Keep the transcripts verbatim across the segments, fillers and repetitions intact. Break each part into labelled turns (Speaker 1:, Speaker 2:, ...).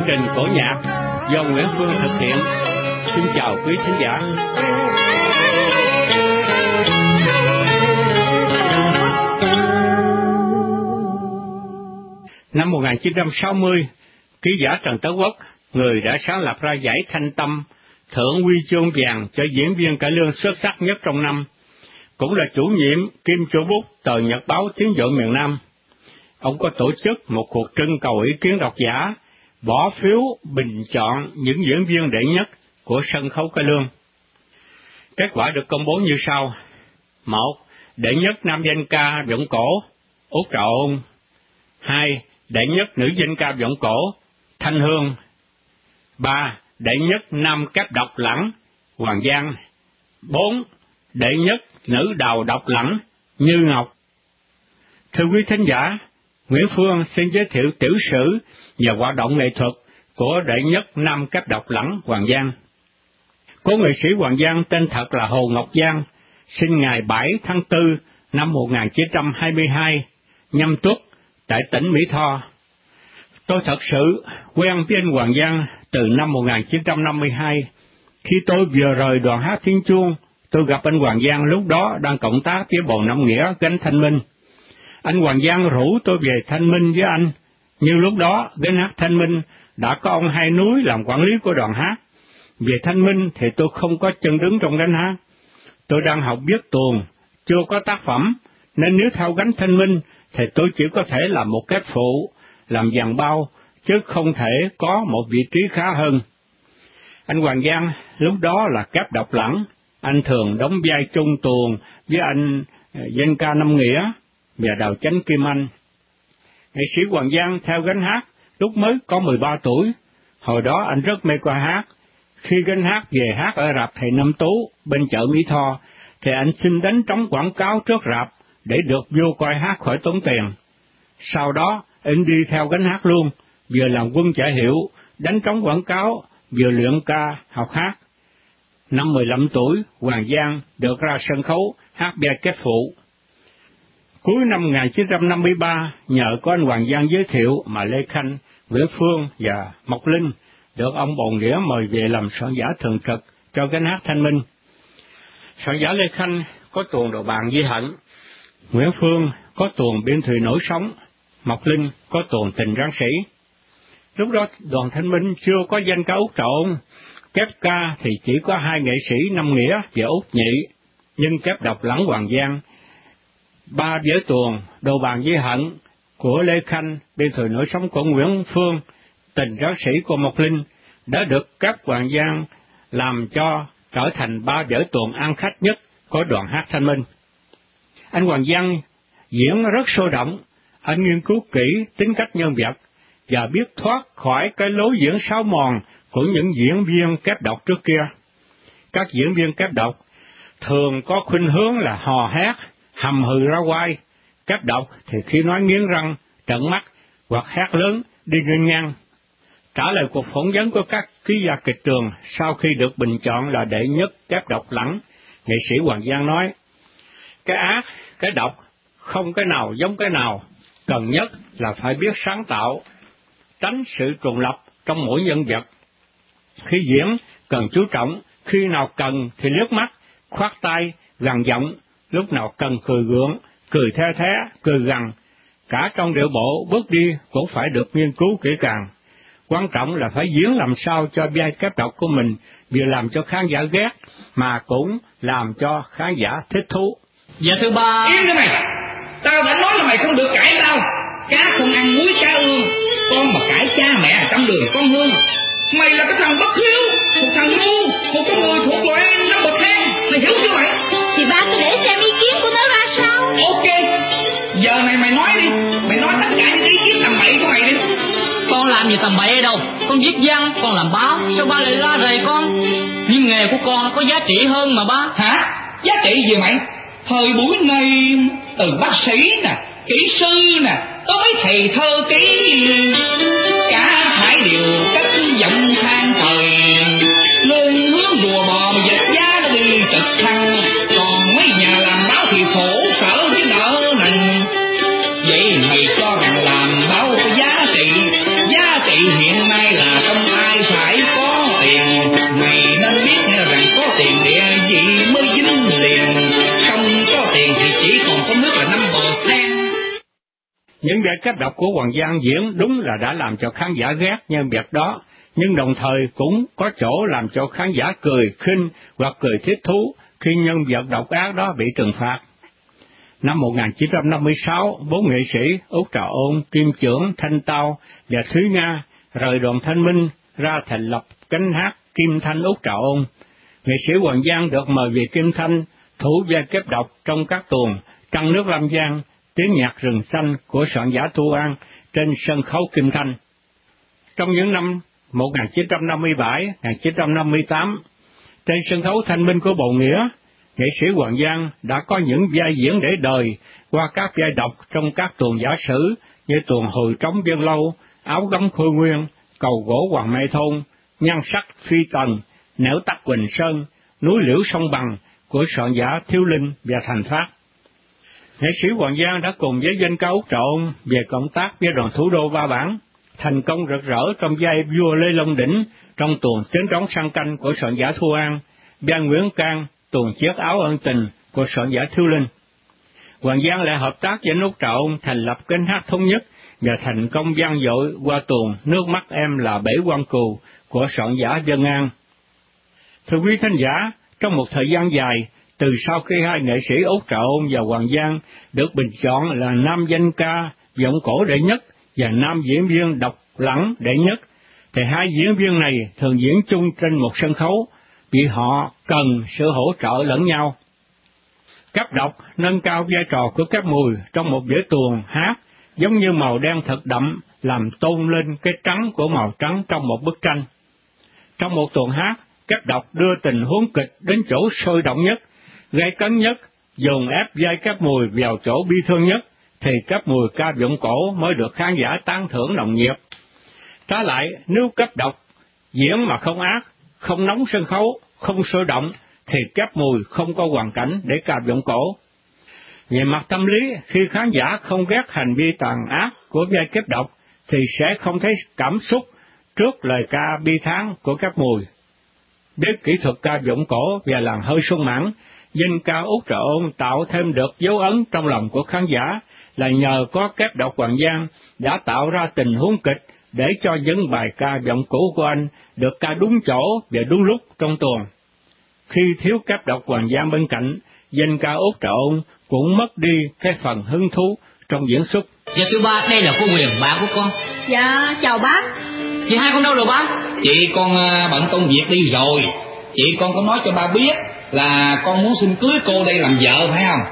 Speaker 1: trình cổ nhạc do Nguyễn Phương thực hiện. Xin chào quý thính giả. Năm một nghìn chín trăm sáu mươi, ký giả Trần Tấn Quốc, người đã sáng lập ra giải Thanh Tâm, thưởng huy chương vàng cho diễn viên cải lương xuất sắc nhất trong năm, cũng là chủ nhiệm kiêm chủ bút tờ Nhật báo Tiếng Vọng miền Nam. Ông có tổ chức một cuộc trưng cầu ý kiến độc giả, bỏ phiếu bình chọn những diễn viên đệ nhất của sân khấu cải lương. Kết quả được công bố như sau: một. Đệ nhất nam danh ca vọng cổ Út Trà Ôn. hai. Đệ nhất nữ danh ca vọng cổ Thanh Hương. ba. Đệ nhất nam cáp độc lẳng Hoàng Giang. bốn. Đệ nhất nữ đào độc lẳng Như Ngọc. Thưa quý thính giả, Nguyễn Phương xin giới thiệu tiểu sử và hoạt động nghệ thuật của đệ nhất nam cáp độc lẳng Hoàng Giang. Cố nghệ sĩ Hoàng Giang tên thật là Hồ Ngọc Giang, sinh ngày bảy tháng tư năm một nghìn chín trăm hai mươi hai, nhâm tuất, tại tỉnh Mỹ Tho. Tôi thật sự quen với anh Hoàng Giang từ năm một nghìn chín trăm năm mươi hai. Khi tôi vừa rời đoàn hát Thiên Chuông, tôi gặp anh Hoàng Giang lúc đó đang cộng tác với Bồ Nam Nghĩa gánh Thanh Minh. Anh Hoàng Giang rủ tôi về Thanh Minh với anh, nhưng lúc đó gánh hát Thanh Minh đã có ông Hai Núi làm quản lý của đoàn hát. Về Thanh Minh thì tôi không có chân đứng trong gánh hát. Tôi đang học viết tuồng, chưa có tác phẩm, nên nếu theo gánh Thanh Minh thì tôi chỉ có thể làm một kết phụ, làm dàn bao, chứ không thể có một vị trí khá hơn. Anh Hoàng Giang lúc đó là cáp độc lẳng, anh thường đóng vai chung tuồng với anh danh ca Năm Nghĩa và Đào Chánh Kim Anh. Nghệ sĩ Hoàng Giang theo gánh hát lúc mới có mười ba tuổi, hồi đó anh rất mê qua hát. Khi gánh hát về hát ở rạp Thầy Năm Tú bên chợ Mỹ Tho, thì anh xin đánh trống quảng cáo trước rạp để được vô coi hát khỏi tốn tiền. Sau đó, anh đi theo gánh hát luôn, vừa làm quân trả hiệu, đánh trống quảng cáo, vừa luyện ca, học hát. Năm mười lăm tuổi, Hoàng Giang được ra sân khấu hát vai kết phụ. Cuối năm một nghìn chín trăm năm mươi ba, nhờ có anh Hoàng Giang giới thiệu mà Lê Khanh, Nguyễn Phương và Mộc Linh được ông Bồ Nghĩa mời về làm soạn giả thường trực cho gánh hát Thanh Minh. Soạn giả Lê Khanh có tuồng Đồ Bàn Di Hận, Nguyễn Phương có tuồng Biên Thùy Nổi Sống, Mộc Linh có tuồng Tình Ráng Sĩ. Lúc đó đoàn Thanh Minh chưa có danh ca Út Trà Ôn, kép ca thì chỉ có hai nghệ sĩ Năm Nghĩa và Út Nhị, nhưng kép độc lẳng Hoàng Giang. Ba vở tuồng Đồ Bàn Di Hận của Lê Khanh, Biên Thùy Nổi Sống của Nguyễn Phương, Tình Ráng Sĩ của Mộc Linh đã được các Hoàng Giang làm cho trở thành ba vở tuồng ăn khách nhất của đoàn hát Thanh Minh. Anh Hoàng Giang diễn rất sôi động, anh nghiên cứu kỹ tính cách nhân vật và biết thoát khỏi cái lối diễn sáo mòn của những diễn viên kép độc trước kia. Các diễn viên kép độc thường có khuynh hướng là hò hét, hầm hừ ra quai. Kép độc thì khi nói nghiến răng, trợn mắt hoặc hét lớn, đi nghênh ngang. Trả lời cuộc phỏng vấn của các ký giả kịch trường sau khi được bình chọn là đệ nhất kép độc lẳng, nghệ sĩ Hoàng Giang nói: cái ác, cái độc, không cái nào giống cái nào, cần nhất là phải biết sáng tạo, tránh sự trùng lập trong mỗi nhân vật. Khi diễn, cần chú trọng, khi nào cần thì liếc mắt, khoát tay, gằn giọng, lúc nào cần cười gượng, cười the thé, cười gằn. Cả trong điệu bộ, bước đi cũng phải được nghiên cứu kỹ càng. Quan trọng là phải diễn làm sao cho vai kép độc của mình vừa làm cho khán giả ghét, mà cũng làm cho khán giả thích thú.
Speaker 2: Dạ thưa ba...
Speaker 3: Yên đi mày! Tao đã nói là mày không được cãi tao. Cá không ăn muối cá ương, con mà cãi cha mẹ trong đường con hương. Mày là cái thằng bất hiếu, một thằng ngu, một cái người thuộc loại năm bậc thang. Mày hiểu chưa mày?
Speaker 4: Thì ba cứ để xem ý kiến của nó ra sao.
Speaker 3: Ok, giờ này mày nói đi. Mày nói tất cả những ý kiến tầm bậy của mày đi.
Speaker 2: Con làm gì tầm bậy ở đâu? Con viết văn, con làm báo, sao ba lại la rầy con? Nhưng nghề của con có giá trị hơn mà ba.
Speaker 3: Hả? Giá trị gì mày? Thời buổi này, từ bác sĩ nè, kỹ sư nè, tới thầy thơ ký, cả hai đều cất giọng than thời. Lương hướng đùa bò mà dịch giá nó đi trực thăng, còn mấy nhà làm báo thì khổ sở với nợ nần. Vậy mày cho rằng làm báo có giá trị? Giá trị hiện nay là
Speaker 1: vai kép độc của Hoàng Giang diễn đúng là đã làm cho khán giả ghét nhân vật đó, nhưng đồng thời cũng có chỗ làm cho khán giả cười khinh hoặc cười thích thú khi nhân vật độc ác đó bị trừng phạt. Năm một nghìn chín trăm năm mươi sáu, bốn nghệ sĩ Út Trà Ôn, Kim Chưởng, Thanh Tao và Thúy Nga rời đoàn Thanh Minh ra thành lập cánh hát Kim Thanh Út Trà Ôn. Nghệ sĩ Hoàng Giang được mời về Kim Thanh thủ vai kép độc trong các tuồng Trăng Nước Lam Giang, Tiếng Nhạc Rừng Xanh của soạn giả Thu An trên sân khấu Kim Thanh. Trong những năm một nghìn chín trăm năm mươi bảy đến một nghìn chín trăm năm mươi tám, trên sân khấu Thanh Minh của Bầu Nghĩa, nghệ sĩ Hoàng Giang đã có những vai diễn để đời qua các vai độc trong các tuồng giả sử như tuồng Hồi Trống Vân Lâu, Áo Gấm Khôi Nguyên, Cầu Gỗ Hoàng Mai Thôn, Nhan Sắc Phi Tần, Nẻo Tắc Quỳnh Sơn, Núi Liễu Sông Bằng của soạn giả Thiếu Linh và Thành Phát. Nghệ sĩ Hoàng Giang đã cùng với danh ca Út Trà Ôn về cộng tác với đoàn Thủ Đô Ba Bản, thành công rực rỡ trong vai vua Lê Long Đỉnh trong tuồng Tiếng Trống Sang Canh của soạn giả Thu An, vai Nguyễn Cang tuồng Chiếc Áo Ân Tình của soạn giả Thiếu Linh. Hoàng Giang lại hợp tác với Út Trà Ôn thành lập cánh hát thống nhất và thành công vang dội qua tuồng Nước Mắt Em Là Bể Quan Cừu của soạn giả Vân An. Thưa quý thính giả, trong một thời gian dài, từ sau khi hai nghệ sĩ Út Trà Ôn và Hoàng Giang được bình chọn là nam danh ca giọng cổ đệ nhất và nam diễn viên độc lẳng đệ nhất, thì hai diễn viên này thường diễn chung trên một sân khấu vì họ cần sự hỗ trợ lẫn nhau. Kép độc nâng cao vai trò của kép mùi trong một vở tuồng hát giống như màu đen thật đậm làm tôn lên cái trắng của màu trắng trong một bức tranh. Trong một tuồng hát, kép độc đưa tình huống kịch đến chỗ sôi động nhất, gây cấn nhất, dồn ép vai kép mùi vào chỗ bi thương nhất, thì kép mùi ca giọng cổ mới được khán giả tán thưởng nồng nhiệt. Trái lại, nếu kép độc diễn mà không ác, không nóng sân khấu, không sôi động, thì kép mùi không có hoàn cảnh để ca giọng cổ. Về mặt tâm lý, khi khán giả không ghét hành vi tàn ác của vai kép độc, thì sẽ không thấy cảm xúc trước lời ca bi thán của kép mùi. Biết kỹ thuật ca giọng cổ và làn hơi sung mãn, danh ca Út Trà Ôn tạo thêm được dấu ấn trong lòng của khán giả là nhờ có kép độc Hoàng Giang đã tạo ra tình huống kịch để cho những bài ca giọng cổ của anh được ca đúng chỗ và đúng lúc trong tuồng. Khi thiếu kép độc Hoàng Giang bên cạnh, danh ca Út Trà Ôn cũng mất đi cái phần hứng thú trong diễn xuất.
Speaker 2: Dạ thưa ba, đây là cô Huyền, bà của con.
Speaker 4: Dạ, chào bác.
Speaker 2: Chị hai con đâu rồi bác?
Speaker 3: Chị con uh, bận công việc đi rồi. Chị con có nói cho ba biết là con muốn xin cưới cô đây làm vợ phải không?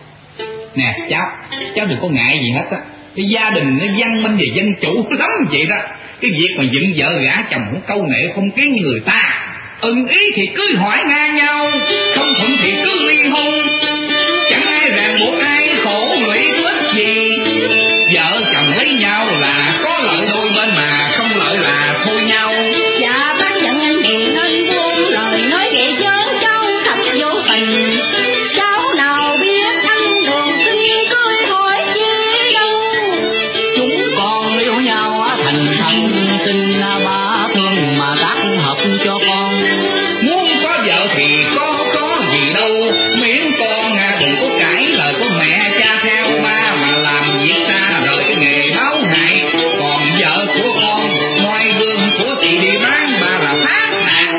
Speaker 3: Nè cháu, cháu đừng có ngại gì hết á. Cái gia đình nó văn minh và dân chủ lắm vậy đó. Cái việc mà dựng vợ gả chồng cũng câu nệ không kén như người ta. Ưng ý thì cưới hỏi ngang nhau, không thuận thì cứ ly hôn. Chẳng ai ràng buộc ai khổ lụy ích gì. Vợ chồng lấy nhau là có lợi đôi bên mà không lợi là thôi nhau.
Speaker 4: Dạ bác giận anh hiền anh buông lời nói ghệ chớn cháu thật vô tình. Cháu nào biết anh đường xin cưới hỏi chi đâu.
Speaker 2: Chúng con yêu nhau thành thân, xin ba thương mà tác hợp cho con.
Speaker 3: Muốn có vợ thì có có gì đâu, miễn con đừng có cãi lời của mẹ cha theo ba mà làm việc xa rời cái nghề báo hại. Còn vợ của con ngoài gương của chị đi bán bà là phát nạt.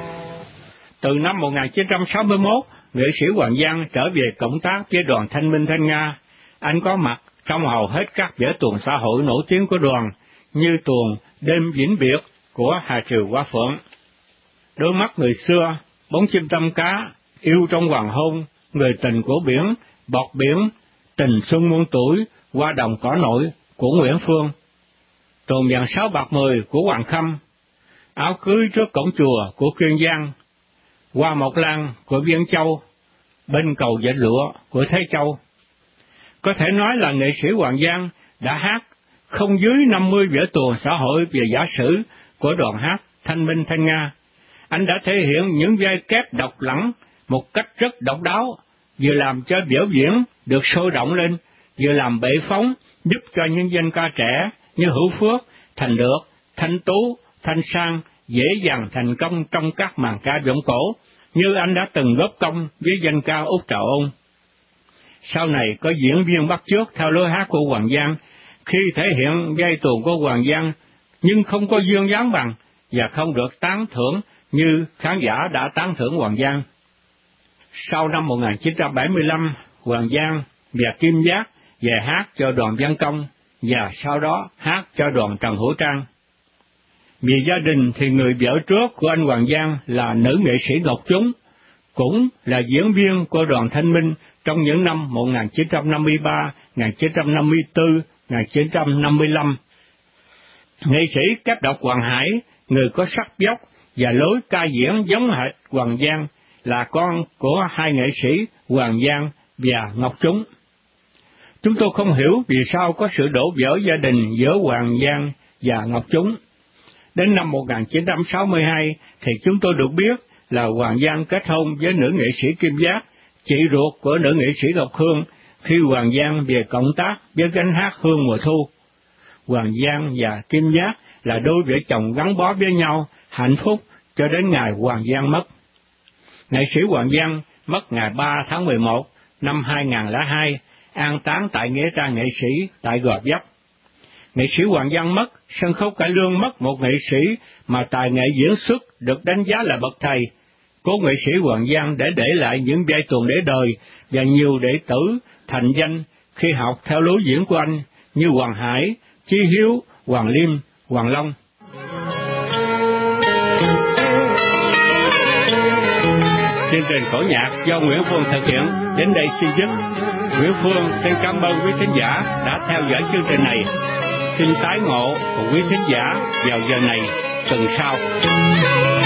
Speaker 1: Từ năm một nghìn chín trăm sáu mươi mốt, nghệ sĩ Hoàng Giang trở về cộng tác với đoàn Thanh Minh Thanh Nga. Anh có mặt trong hầu hết các vở tuồng xã hội nổi tiếng của đoàn, như tuồng Đêm Vĩnh Biệt của Hà Triều Hoa Phượng, Đôi Mắt Người Xưa, Bóng Chim Tâm Cá, Yêu Trong Hoàng Hôn, Người Tình Của Biển, Bọt Biển, Tình Xuân Muôn Tuổi, Hoa Đồng Cỏ Nội của Nguyễn Phương, tuồng Vàng Sáu Bạc Mười của Hoàng Khâm, Áo Cưới Trước Cổng Chùa của Kiên Giang, Hoa Mộc Lan của Viên Châu, Bên Cầu Dệt Lụa của Thế Châu. Có thể nói là nghệ sĩ Hoàng Giang đã hát không dưới năm mươi vở tuồng xã hội về giả sử của đoàn hát Thanh Minh Thanh Nga. Anh đã thể hiện những vai kép độc lẳng một cách rất độc đáo, vừa làm cho biểu diễn được sôi động lên, vừa làm bệ phóng giúp cho những danh ca trẻ như Hữu Phước, Thành Được, Thanh Tú, Thanh Sang dễ dàng thành công trong các màn ca giọng cổ, như anh đã từng góp công với danh ca Út Trà Ôn. Sau này có diễn viên bắt chước theo lối hát của Hoàng Giang khi thể hiện giai tuồng của Hoàng Giang nhưng không có duyên dáng bằng và không được tán thưởng như khán giả đã tán thưởng Hoàng Giang. Sau năm một nghìn chín trăm bảy mươi lăm, Hoàng Giang và Kim Giác về hát cho đoàn Văn Công và sau đó hát cho đoàn Trần Hữu Trang. Vì gia đình thì người vợ trước của anh Hoàng Giang là nữ nghệ sĩ Ngọc Chúng, cũng là diễn viên của đoàn Thanh Minh trong những năm một nghìn chín trăm năm mươi ba, một nghìn chín trăm năm mươi tư, một nghìn chín trăm năm mươi lăm. Nghệ sĩ Cáp Độc Hoàng Hải, người có sắc dốc và lối ca diễn giống hệt Hoàng Giang, là con của hai nghệ sĩ Hoàng Giang và Ngọc Chúng. Chúng tôi không hiểu vì sao có sự đổ vỡ gia đình giữa Hoàng Giang và Ngọc Chúng. Đến năm một nghìn chín trăm sáu mươi hai thì chúng tôi được biết là Hoàng Giang kết hôn với nữ nghệ sĩ Kim Giác, chị ruột của nữ nghệ sĩ Ngọc Hương, khi Hoàng Giang về cộng tác với gánh hát Hương Mùa Thu. Hoàng Giang và Kim Giác là đôi vợ chồng gắn bó với nhau, hạnh phúc cho đến ngày Hoàng Giang mất. Nghệ sĩ Hoàng Giang mất ngày ba tháng mười một năm hai nghìn lẻ hai, an táng tại nghĩa trang nghệ sĩ tại Gò Vấp. Nghệ sĩ Hoàng Giang mất, sân khấu cải lương mất một nghệ sĩ mà tài nghệ diễn xuất được đánh giá là bậc thầy. Cố nghệ sĩ Hoàng Giang để để lại những vai tuồng để đời và nhiều đệ tử thành danh khi học theo lối diễn của anh như Hoàng Hải, Chí Hiếu, Hoàng Liêm, Hoàng Long. Chương trình phổ nhạc do Nguyễn Phương thực hiện đến đây xin dứt. Nguyễn Phương xin cảm ơn quý thính giả đã theo dõi chương trình này. Xin tái ngộ của quý thính giả vào giờ này tuần sau.